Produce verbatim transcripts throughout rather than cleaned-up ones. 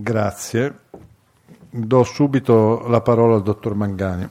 Grazie. Do subito la parola al dottor Mangani.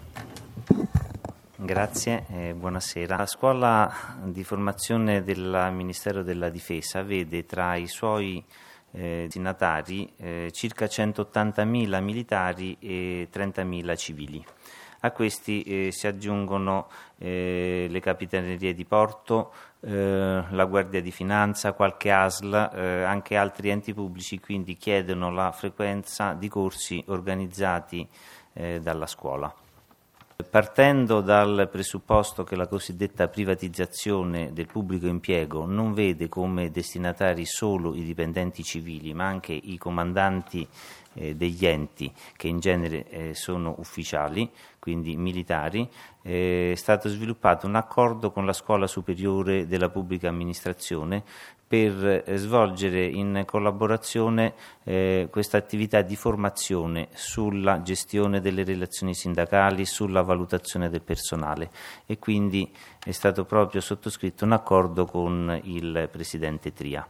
Grazie e buonasera. La scuola di formazione del Ministero della Difesa vede tra i suoi eh, destinatari eh, circa centottantamila militari e trentamila civili. A questi eh, si aggiungono eh, le capitanerie di porto, eh, la Guardia di Finanza, qualche A S L, eh, anche altri enti pubblici, quindi chiedono la frequenza di corsi organizzati eh, dalla scuola. Partendo dal presupposto che la cosiddetta privatizzazione del pubblico impiego non vede come destinatari solo i dipendenti civili, ma anche i comandanti eh, degli enti, che in genere eh, sono ufficiali, quindi militari, eh, è stato sviluppato un accordo con la Scuola Superiore della Pubblica Amministrazione per eh, svolgere in collaborazione eh, questa attività di formazione sulla gestione delle relazioni sindacali, sulla valutazione del personale, e quindi è stato proprio sottoscritto un accordo con il Presidente Tria.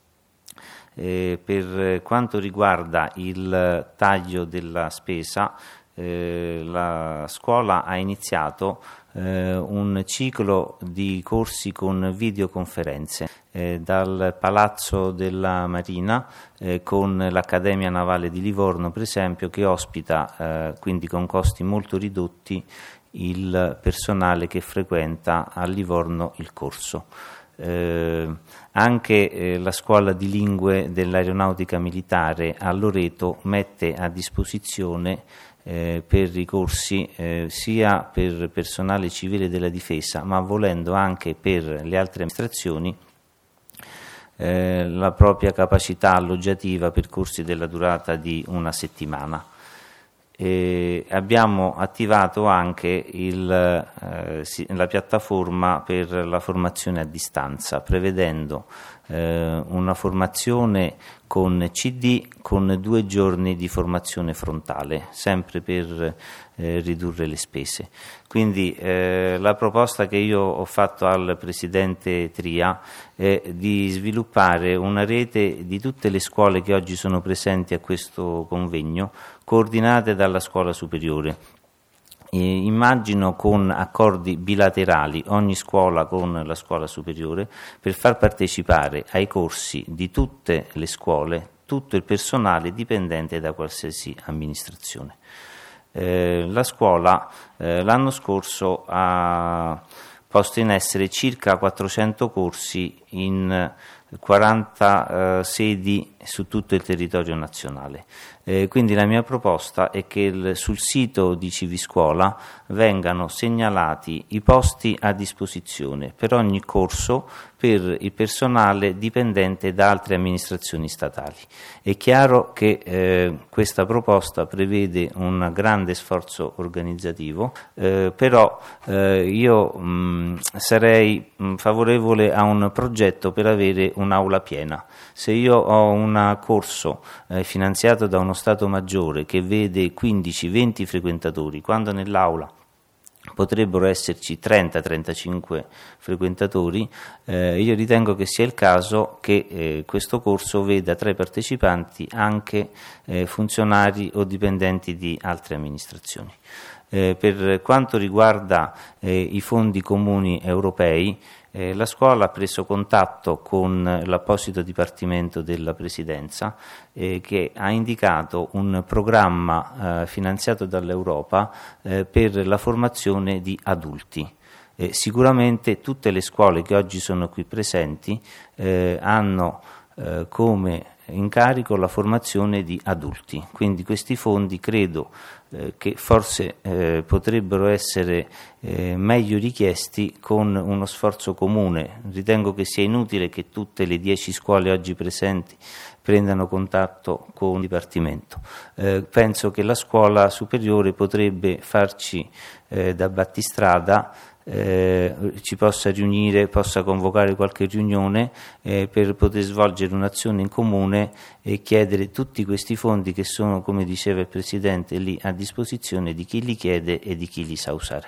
Eh, per quanto riguarda il taglio della spesa, eh, la scuola ha iniziato eh, un ciclo di corsi con videoconferenze eh, dal Palazzo della Marina eh, con l'Accademia Navale di Livorno, per esempio, che ospita eh, quindi con costi molto ridotti il personale che frequenta a Livorno il corso. Eh, anche eh, la scuola di lingue dell'aeronautica militare a Loreto mette a disposizione eh, per i corsi eh, sia per personale civile della difesa, ma volendo anche per le altre amministrazioni eh, la propria capacità alloggiativa per corsi della durata di una settimana. E abbiamo attivato anche il, eh, la piattaforma per la formazione a distanza, prevedendo eh, una formazione con C D con due giorni di formazione frontale, sempre per eh, ridurre le spese. Quindi eh, la proposta che io ho fatto al Presidente Tria è di sviluppare una rete di tutte le scuole che oggi sono presenti a questo convegno, coordinate dalla scuola superiore. E immagino con accordi bilaterali ogni scuola con la scuola superiore per far partecipare ai corsi di tutte le scuole tutto il personale dipendente da qualsiasi amministrazione. Eh, la scuola eh, l'anno scorso ha posto in essere circa quattrocento corsi in quaranta eh, sedi su tutto il territorio nazionale. Eh, quindi la mia proposta è che il, sul sito di Civiscuola vengano segnalati i posti a disposizione per ogni corso per il personale dipendente da altre amministrazioni statali. È chiaro che eh, questa proposta prevede un grande sforzo organizzativo, eh, però eh, io mh, sarei mh, favorevole a un progetto per avere un'aula piena. Se io ho un corso eh, finanziato da uno Stato Maggiore che vede quindici venti frequentatori, quando nell'aula potrebbero esserci trenta trentacinque frequentatori, eh, io ritengo che sia il caso che eh, questo corso veda tra i partecipanti anche eh, funzionari o dipendenti di altre amministrazioni. Eh, per quanto riguarda eh, i fondi comuni europei, Eh, la scuola ha preso contatto con l'apposito dipartimento della Presidenza eh, che ha indicato un programma eh, finanziato dall'Europa eh, per la formazione di adulti. Eh, sicuramente tutte le scuole che oggi sono qui presenti eh, hanno eh, come incarico la formazione di adulti, quindi questi fondi credo eh, che forse eh, potrebbero essere eh, meglio richiesti con uno sforzo comune. Ritengo che sia inutile che tutte le dieci scuole oggi presenti prendano contatto con il Dipartimento. Eh, penso che la scuola superiore potrebbe farci eh, da battistrada, Eh, ci possa riunire, possa convocare qualche riunione eh, per poter svolgere un'azione in comune e chiedere tutti questi fondi che sono, come diceva il Presidente, lì a disposizione di chi li chiede e di chi li sa usare.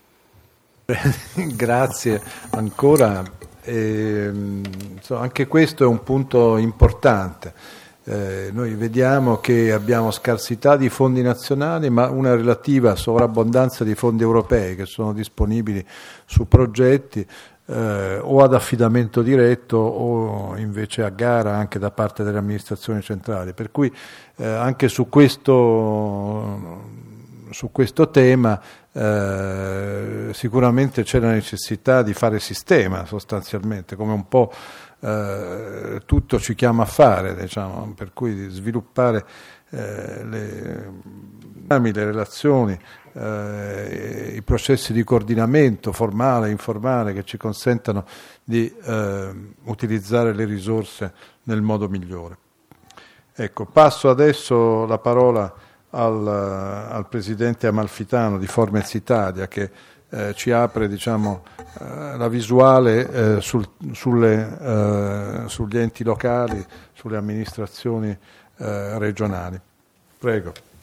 Grazie ancora. Eh, insomma, anche questo è un punto importante. Eh, noi vediamo che abbiamo scarsità di fondi nazionali, ma una relativa sovrabbondanza di fondi europei che sono disponibili su progetti eh, o ad affidamento diretto o invece a gara anche da parte delle amministrazioni centrali. Per cui eh, anche su questo, su questo tema eh, sicuramente c'è la necessità di fare sistema, sostanzialmente, come un po' Uh, tutto ci chiama a fare, diciamo, per cui sviluppare uh, le, le relazioni, uh, i processi di coordinamento formale e informale che ci consentano di uh, utilizzare le risorse nel modo migliore. Ecco, passo adesso la parola al, al Presidente Amalfitano di Formez Italia, che Eh, ci apre, diciamo, eh, la visuale eh, sul, sulle, eh, sugli enti locali, sulle amministrazioni eh, regionali. Prego.